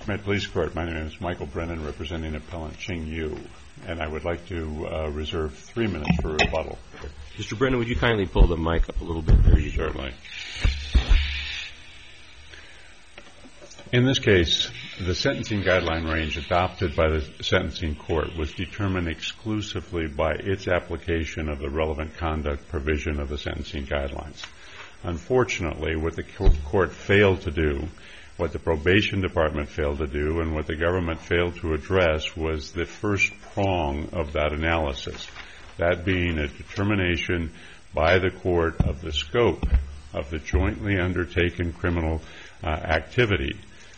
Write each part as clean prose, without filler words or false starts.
May it please the Court, my name is Michael Brennan, representing Appellant Ching Yu, and I would like to reserve 3 minutes for rebuttal. Mr. Brennan, would you kindly pull the mic up a little bit? There you go. Certainly. In this case, the sentencing guideline range adopted by the sentencing court was determined exclusively by its application of the relevant conduct provision of the sentencing guidelines. Unfortunately, what the court failed to do, what the probation department failed to do, and what the government failed to address was the first prong of that analysis, that being a determination by the court of the scope of the jointly undertaken criminal activity.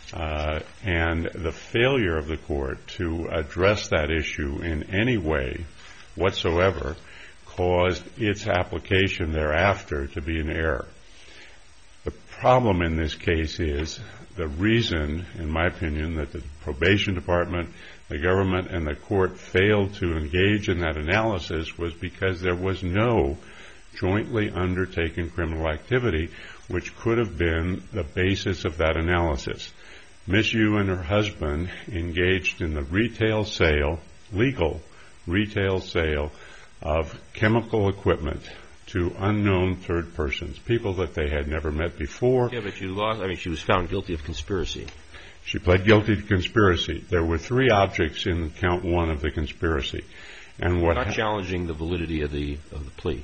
And the failure of the court to address that issue in any way whatsoever caused its application thereafter to be an error. The problem in this case is the reason, in my opinion, that the probation department, the government, and the court failed to engage in that analysis was because there was no jointly undertaken criminal activity which could have been the basis of that analysis. Ms. Yu and her husband engaged in the retail sale, legal retail sale, of chemical equipment to unknown third persons, people that they had never met before. Yeah, but she was found guilty of conspiracy. She pled guilty to conspiracy. There were 3 objects in count 1 of the conspiracy. And what not challenging the validity of the plea.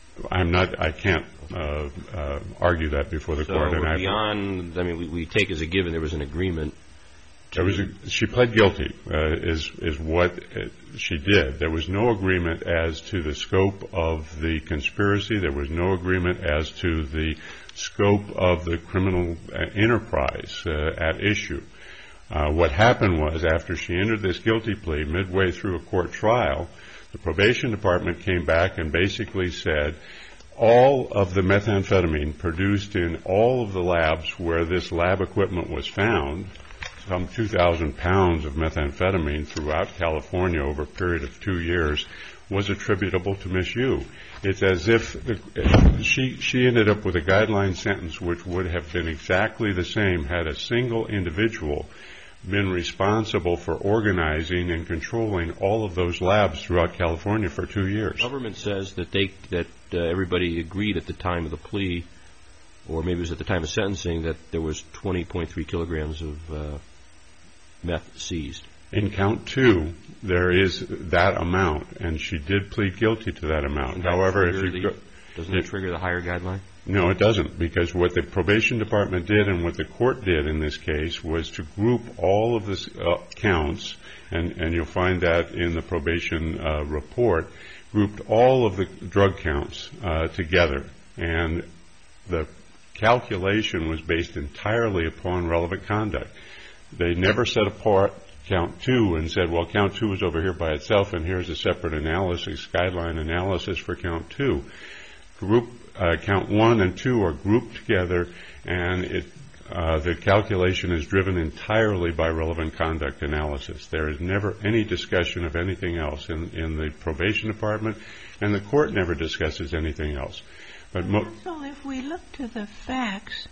I can't argue that before the court. So we take as a given there was an agreement. She pled guilty is what she did. There was no agreement as to the scope of the conspiracy. There was no agreement as to the scope of the criminal enterprise at issue. What happened was, after she entered this guilty plea midway through a court trial, the probation department came back and basically said all of the methamphetamine produced in all of the labs where this lab equipment was found, some 2,000 pounds of methamphetamine throughout California over a period of 2 years, was attributable to Ms. Yu. It's as if she ended up with a guideline sentence which would have been exactly the same had a single individual been responsible for organizing and controlling all of those labs throughout California for 2 years. The government says that everybody agreed at the time of the plea, or maybe it was at the time of sentencing, that there was 20.3 kilograms of meth seized. In count 2, there is that amount, and she did plead guilty to that amount. However, doesn't it trigger the higher guideline? No, it doesn't, because what the probation department did and what the court did in this case was to group all of the counts, and you'll find that in the probation report, grouped all of the drug counts together. And the calculation was based entirely upon relevant conduct. They never set apart count 2 and said, well, count 2 is over here by itself, and here's a separate analysis, guideline analysis for count 2. Count 1 and 2 are grouped together, and the calculation is driven entirely by relevant conduct analysis. There is never any discussion of anything else in the probation department, and the court never discusses anything else. So if we look to the facts,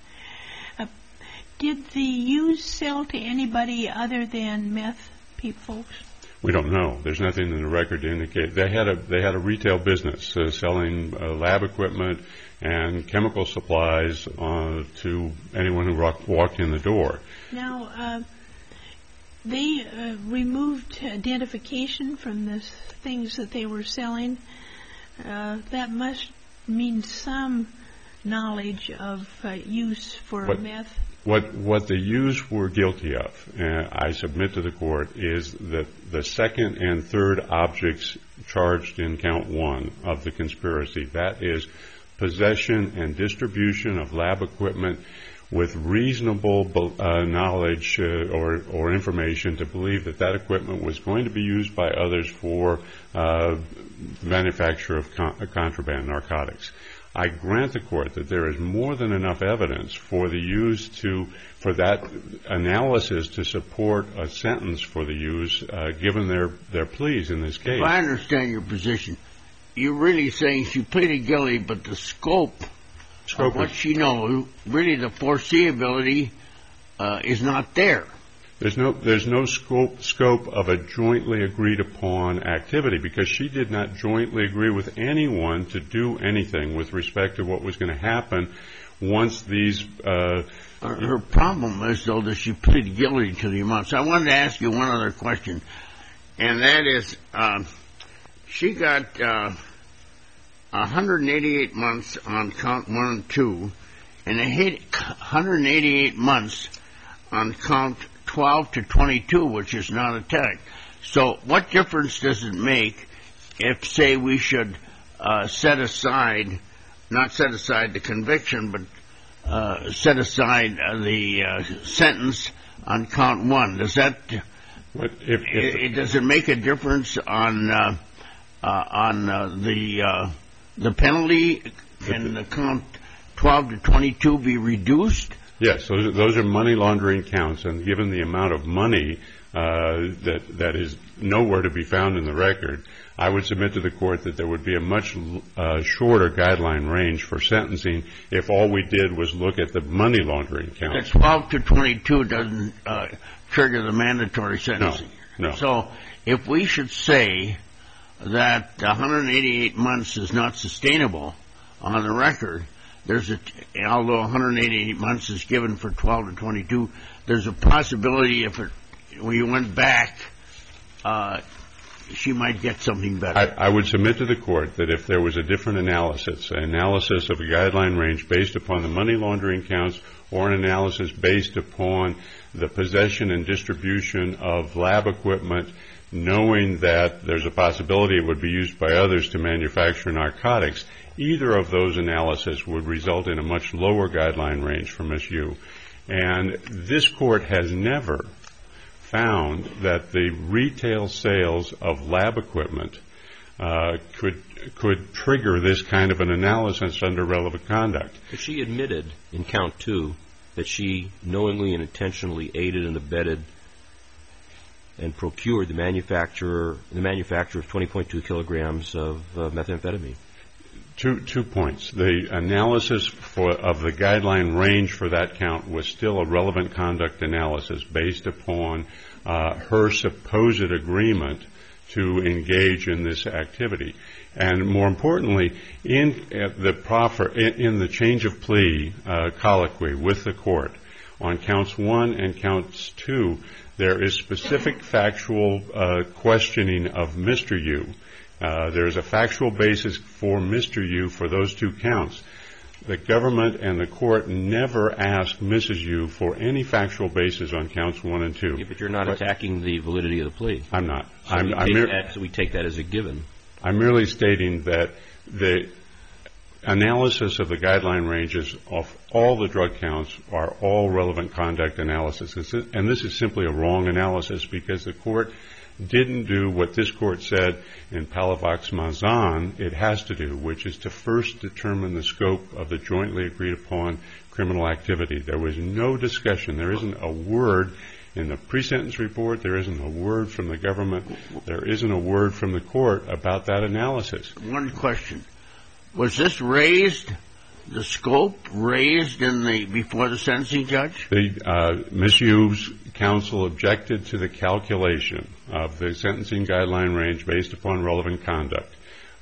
did the use sell to anybody other than meth people? We don't know. There's nothing in the record to indicate. They had a retail business selling lab equipment and chemical supplies to anyone who walked in the door. Now, they removed identification from the things that they were selling. That must mean some knowledge of use for meth. What the Yus were guilty of, I submit to the court, is that the second and third objects charged in count 1 of the conspiracy, that is possession and distribution of lab equipment with reasonable knowledge or information to believe that that equipment was going to be used by others for manufacture of contraband narcotics. I grant the court that there is more than enough evidence for the Yus for that analysis to support a sentence for the Yus, given their pleas in this case. If I understand your position, you're really saying she pleaded guilty, but the scope of what she knows, really the foreseeability, is not there. There's no scope of a jointly agreed upon activity, because she did not jointly agree with anyone to do anything with respect to what was going to happen once these. Her problem is, though, that she pleaded guilty to the amounts. I wanted to ask you one other question, and that is, she got 188 months on count 1 and 2, and it hit 188 months on count 12 to 22, which is not attacked. So what difference does it make if, say, we should not set aside the conviction, but set aside the sentence on count 1? Does that does it make a difference on the penalty? Can the count 12 to 22 be reduced? Yes, those are money laundering counts, and given the amount of money that is nowhere to be found in the record, I would submit to the court that there would be a much shorter guideline range for sentencing if all we did was look at the money laundering counts. The 12 to 22 doesn't trigger the mandatory sentencing. No. So if we should say that 188 months is not sustainable on the record, although 188 months is given for 12 to 22, there's a possibility when you went back, she might get something better. I would submit to the court that if there was a different analysis, an analysis of a guideline range based upon the money laundering counts, or an analysis based upon the possession and distribution of lab equipment, knowing that there's a possibility it would be used by others to manufacture narcotics, either of those analyses would result in a much lower guideline range for Ms. Yu. And this court has never found that the retail sales of lab equipment could trigger this kind of an analysis under relevant conduct. But she admitted in count 2 that she knowingly and intentionally aided and abetted and procured the manufacture of 20.2 kilograms of methamphetamine. Two points. The analysis of the guideline range for that count was still a relevant conduct analysis based upon her supposed agreement to engage in this activity. And more importantly, in the change of plea colloquy with the court on counts 1 and counts 2, there is specific factual questioning of Mr. Yu. There is a factual basis for Mr. Yu for those 2 counts. The government and the court never asked Mrs. Yu for any factual basis on counts 1 and 2. Yeah, but you're not attacking the validity of the plea. I'm not. So we take that as a given. I'm merely stating that the analysis of the guideline ranges of all the drug counts are all relevant conduct analysis. And this is simply a wrong analysis because the court didn't do what this court said in Palavax-Mazan it has to do, which is to first determine the scope of the jointly agreed upon criminal activity. There was no discussion. There isn't a word in the pre-sentence report. There isn't a word from the government. There isn't a word from the court about that analysis. One question. Was this raised, the scope raised before the sentencing judge? Ms. Yu's counsel objected to the calculation of the sentencing guideline range based upon relevant conduct.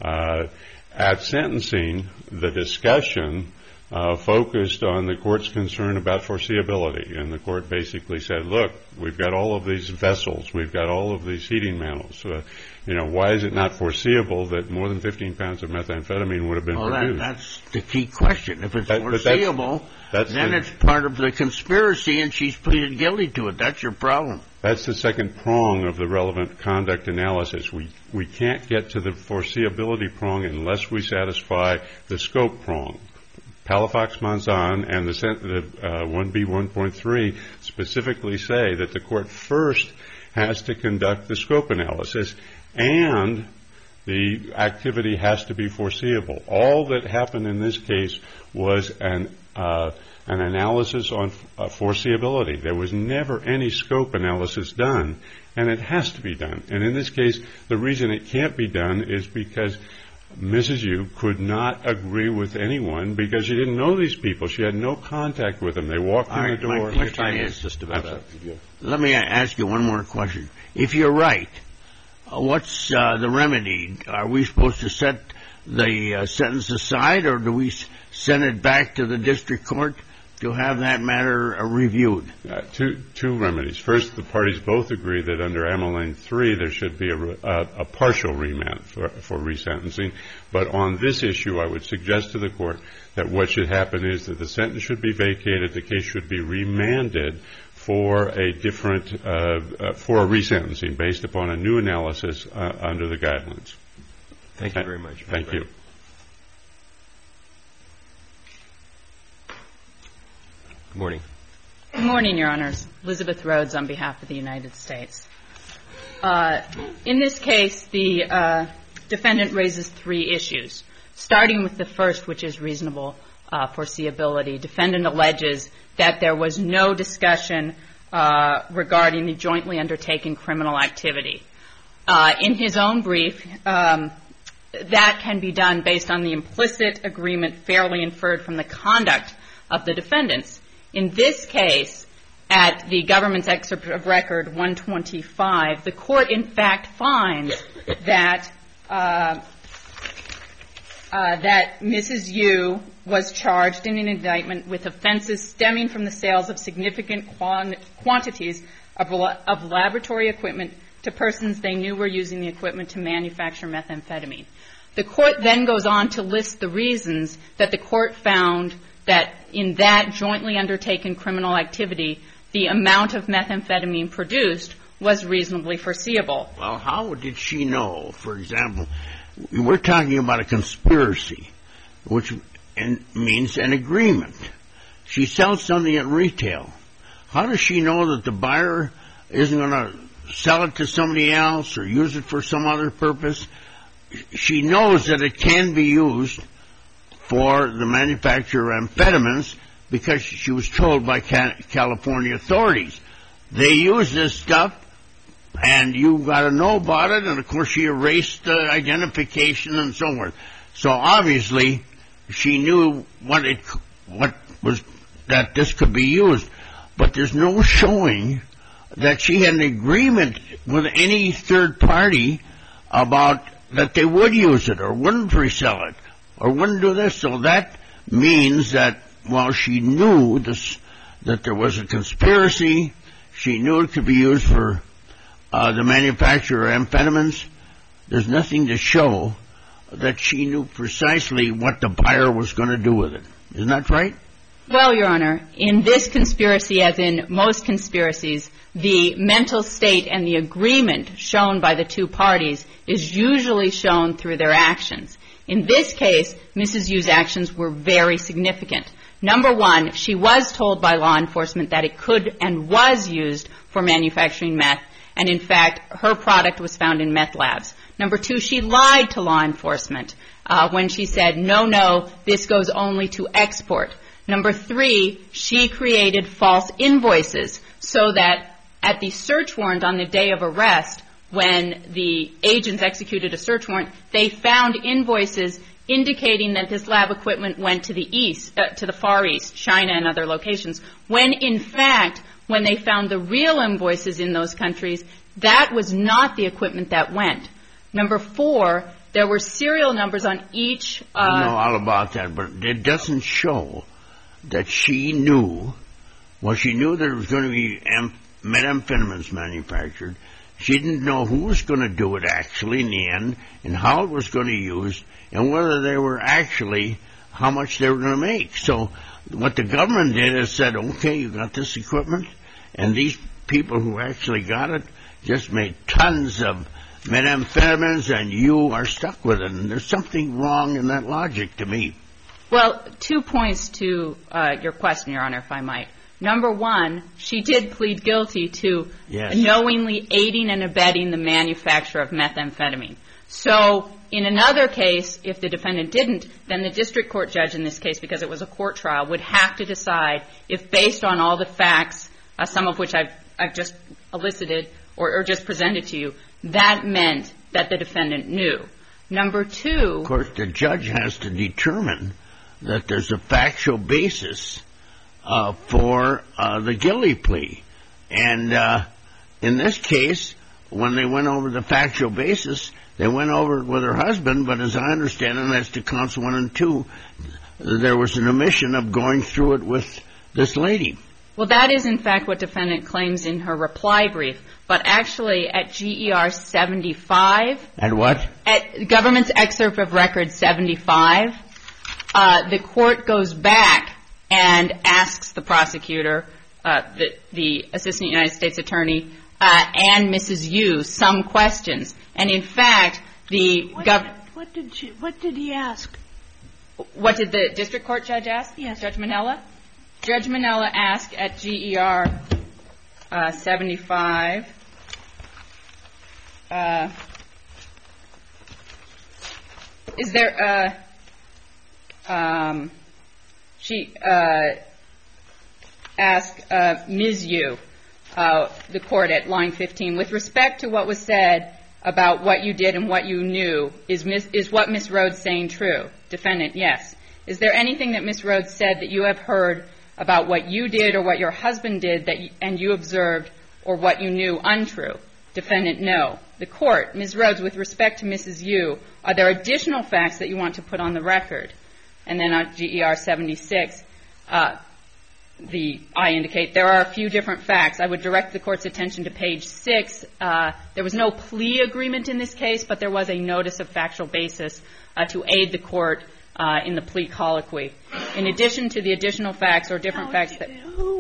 At sentencing, the discussion focused on the court's concern about foreseeability. And the court basically said, look, we've got all of these vessels. We've got all of these heating mantles. Why is it not foreseeable that more than 15 pounds of methamphetamine would have been produced? That's the key question. If it's foreseeable, then it's part of the conspiracy and she's pleaded guilty to it. That's your problem. That's the second prong of the relevant conduct analysis. We can't get to the foreseeability prong unless we satisfy the scope prong. Palavax-Mazan and the 1B1.3 specifically say that the court first has to conduct the scope analysis and the activity has to be foreseeable. All that happened in this case was an analysis on foreseeability. There was never any scope analysis done, and it has to be done. And in this case, the reason it can't be done is because Mrs. Yu could not agree with anyone because she didn't know these people. She had no contact with them. They walked in the door. Your time is just about up. Let me ask you one more question. If you're right, what's the remedy? Are we supposed to set the sentence aside, or do we send it back to the district court to have that matter reviewed? Two remedies. First, the parties both agree that under Ameline 3 there should be a partial remand for resentencing. But on this issue, I would suggest to the court that what should happen is that the sentence should be vacated, the case should be remanded for a different, for a resentencing based upon a new analysis under the guidelines. Thank you very much. Thank you. Good morning. Good morning, Your Honors. Elizabeth Rhodes on behalf of the United States. In this case, the defendant raises three issues, starting with the first, which is reasonable foreseeability. Defendant alleges that there was no discussion regarding the jointly undertaken criminal activity. In his own brief, that can be done based on the implicit agreement fairly inferred from the conduct of the defendants. In this case, at the government's excerpt of record 125, the court in fact finds that that Mrs. Yu was charged in an indictment with offenses stemming from the sales of significant quantities of laboratory equipment to persons they knew were using the equipment to manufacture methamphetamine. The court then goes on to list the reasons that the court found that in that jointly undertaken criminal activity, the amount of methamphetamine produced was reasonably foreseeable. Well, how did she know? For example, we're talking about a conspiracy, which means an agreement. She sells something at retail. How does she know that the buyer isn't going to sell it to somebody else or use it for some other purpose? She knows that it can be used for the manufacture of amphetamines because she was told by California authorities. They use this stuff, and you've got to know about it, and of course she erased the identification and so forth. So obviously she knew that this could be used, but there's no showing that she had an agreement with any third party about that they would use it or wouldn't resell it or wouldn't do this. So that means that while she knew that there was a conspiracy, she knew it could be used for the manufacture of amphetamines, there's nothing to show that she knew precisely what the buyer was going to do with it. Isn't that right? Well, Your Honor, in this conspiracy, as in most conspiracies, the mental state and the agreement shown by the two parties is usually shown through their actions. In this case, Mrs. Yu's actions were very significant. Number one, she was told by law enforcement that it could and was used for manufacturing meth, and in fact, her product was found in meth labs. Number two, she lied to law enforcement when she said, no, this goes only to export. Number three, she created false invoices so that at the search warrant on the day of arrest, when the agents executed a search warrant, they found invoices indicating that this lab equipment went to the east, to the Far East, China and other locations, when in fact, when they found the real invoices in those countries, that was not the equipment that went. Number four, there were serial numbers on each. I know all about that, but it doesn't show that she knew. Well, she knew there was going to be methamphetamines manufactured. She didn't know who was going to do it actually in the end, and how it was going to be used, and whether they were actually, how much they were going to make. So what the government did is said, okay, you got this equipment, and these people who actually got it just made tons of methamphetamines, and you are stuck with it. And there's something wrong in that logic to me. Well, 2 points to your question, Your Honor, if I might. Number one, she did plead guilty to knowingly aiding and abetting the manufacture of methamphetamine. So in another case, if the defendant didn't, then the district court judge in this case, because it was a court trial, would have to decide if based on all the facts, some of which I've just elicited or just presented to you, that meant that the defendant knew. Number two. Of course, the judge has to determine that there's a factual basis for the guilty plea. And in this case, when they went over the factual basis, they went over it with her husband, but as I understand it, as to counts 1 and 2, there was an omission of going through it with this lady. Well, that is, in fact, what defendant claims in her reply brief. But actually, at GER 75... At what? At government's excerpt of record 75, the court goes back and asks the prosecutor, the assistant United States attorney, and Mrs. Yu some questions. And in fact, What did he ask? What did the district court judge ask? Yes. Judge Minella? Judge Minella asked at GER 75, is there she asked Ms. Yu, the court at line 15, with respect to what was said about what you did and what you knew, is what Ms. Rhodes saying true? Defendant, yes. Is there anything that Ms. Rhodes said that you have heard about what you did or what your husband did and you observed or what you knew untrue? Defendant, no. The court, Ms. Rhodes, with respect to Mrs. Yu, are there additional facts that you want to put on the record? And then on GER 76, I indicate there are a few different facts. I would direct the court's attention to page 6. There was no plea agreement in this case, but there was a notice of factual basis to aid the court in the plea colloquy. In addition to the additional facts or different facts that...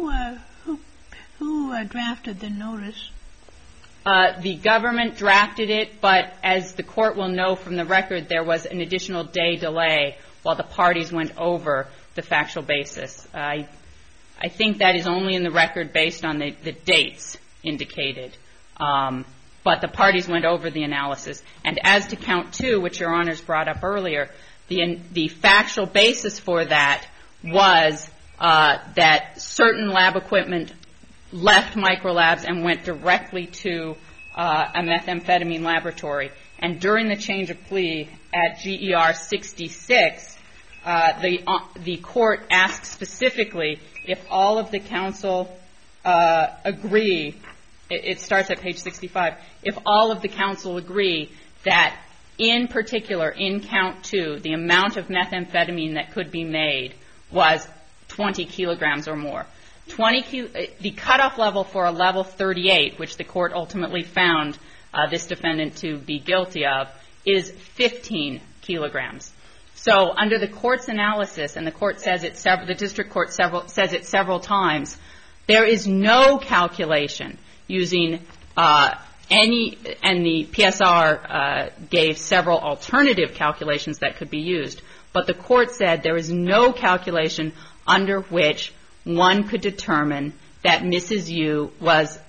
Who drafted the notice? The government drafted it, but as the court will know from the record, there was an additional day delay while the parties went over the factual basis. I think that is only in the record based on the dates indicated. But the parties went over the analysis. And as to count 2, which Your Honors brought up earlier, the factual basis for that was that certain lab equipment left microlabs and went directly to a methamphetamine laboratory. And during the change of plea at GER 66, the court asked specifically if all of the counsel agree, it starts at page 65, if all of the counsel agree that in particular in count 2, the amount of methamphetamine that could be made was 20 kilograms or more. The cutoff level for a level 38, which the court ultimately found this defendant to be guilty of, is 15 kilograms. So under the court's analysis, and the court says it the district court says it several times, there is no calculation using any, and the PSR gave several alternative calculations that could be used, but the court said there is no calculation under which one could determine that Mrs. Yu was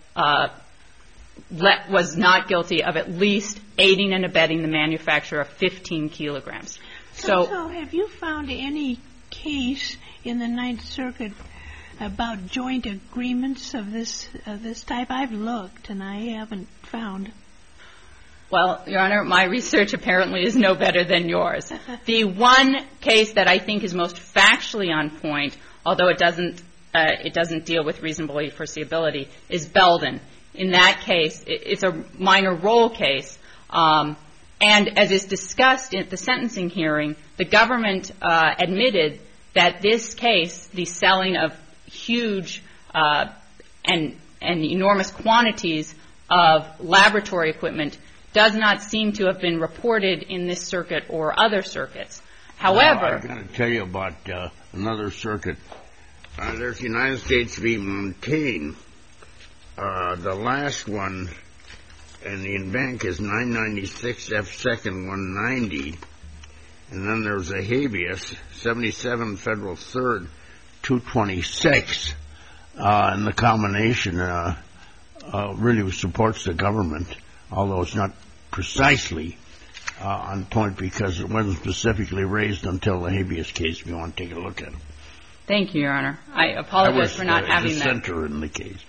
not guilty of at least aiding and abetting the manufacture of 15 kilograms. So have you found any case in the Ninth Circuit about joint agreements of this type? I've looked and I haven't found. Well, Your Honor, my research apparently is no better than yours. The one case that I think is most factually on point, although it doesn't deal with reasonable foreseeability, is Belden. In that case, it's a minor role case, and as is discussed at the sentencing hearing, the government admitted that this case, the selling of huge and enormous quantities of laboratory equipment, does not seem to have been reported in this circuit or other circuits. However, I'm going to tell you about another circuit. There's United States v. Montaigne. The last one, and the in-bank is 996 F. 2nd 190. And then there's a habeas, 77 Federal 3rd 226. And the combination really supports the government, although it's not precisely on point because it wasn't specifically raised until the habeas case. If you want to take a look at it. Thank you, Your Honor. I apologize for not having that. I was the center in the case.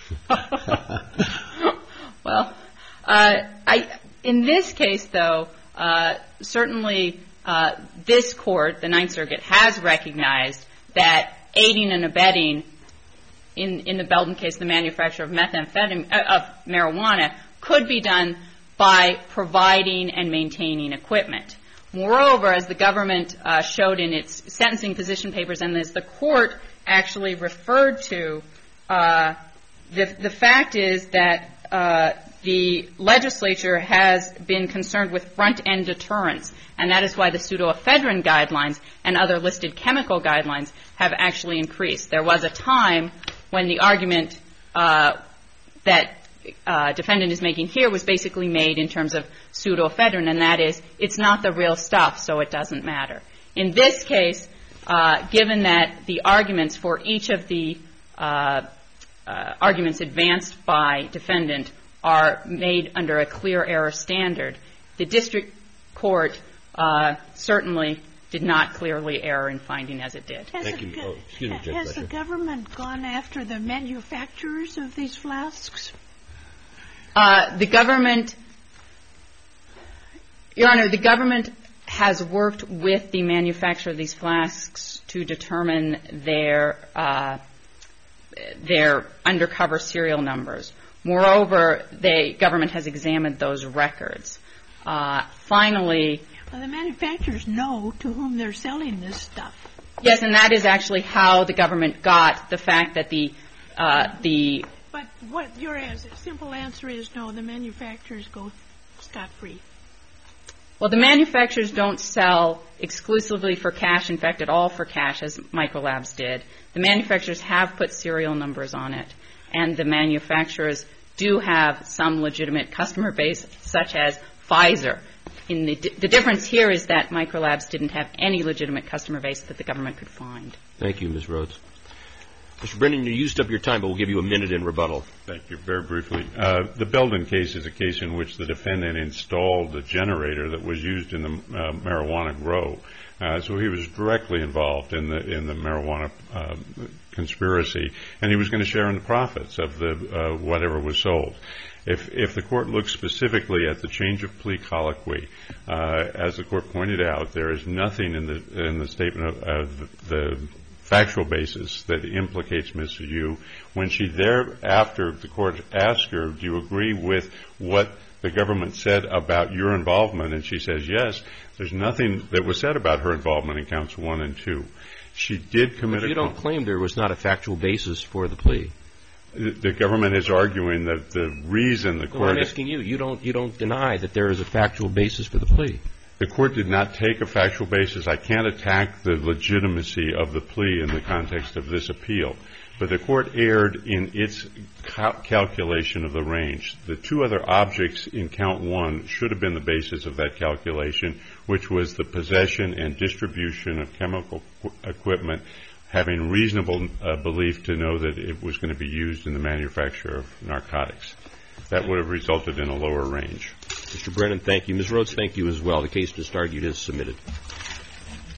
Well, in this case, though, certainly this court, the Ninth Circuit, has recognized that aiding and abetting, in the Belden case, the manufacture of marijuana, could be done by providing and maintaining equipment. Moreover, as the government showed in its sentencing position papers, and as the court actually referred to, the fact is that the legislature has been concerned with front-end deterrence, and that is why the pseudoephedrine guidelines and other listed chemical guidelines have actually increased. There was a time when the argument that defendant is making here was basically made in terms of pseudoephedrine, and that is, it's not the real stuff, so it doesn't matter. In this case, given that the arguments for each of the arguments advanced by defendant are made under a clear error standard, the district court certainly did not clearly err in finding as it did. Thank you. Oh, excuse me, Judge Has the Fletcher. government gone after the manufacturers of these flasks? The government, Your Honor, the government has worked with the manufacturer of these flasks to determine their undercover serial numbers. Moreover, the government has examined those records. Finally, well, the manufacturers know to whom they're selling this stuff. yes, and that is actually how the government got the fact that the But what your simple answer is, no, the manufacturers go scot-free. Well, the manufacturers don't sell exclusively for cash, in fact, at all for cash, as Microlabs did. The manufacturers have put serial numbers on it, and the manufacturers do have some legitimate customer base, such as Pfizer. The difference here is that Microlabs didn't have any legitimate customer base that the government could find. Thank you, Ms. Rhodes. Mr. Brennan, you used up your time, but we'll give you a minute in rebuttal. Thank you. Very briefly. The Belden case is a case in which the defendant installed the generator that was used in the marijuana grow. So he was directly involved in the marijuana conspiracy, and he was going to share in the profits of the whatever was sold. If the court looks specifically at the change of plea colloquy, as the court pointed out, there is nothing in the statement of the factual basis that implicates Ms. Yu. When she thereafter, the court asked her, do you agree with what the government said about your involvement? And she says, yes. There's nothing that was said about her involvement in counts 1 and 2. She did commit But you don't claim there was not a factual basis for the plea. The government is arguing that the reason the court... Well, I'm asking you. You don't deny that there is a factual basis for the plea. The court did not take a factual basis. I can't attack the legitimacy of the plea in the context of this appeal. But the court erred in its calculation of the range. The two other objects in count 1 should have been the basis of that calculation, which was the possession and distribution of chemical equipment, having reasonable belief to know that it was going to be used in the manufacture of narcotics. That would have resulted in a lower range. Mr. Brennan, thank you. Ms. Rhodes, thank you as well. The case just argued is submitted.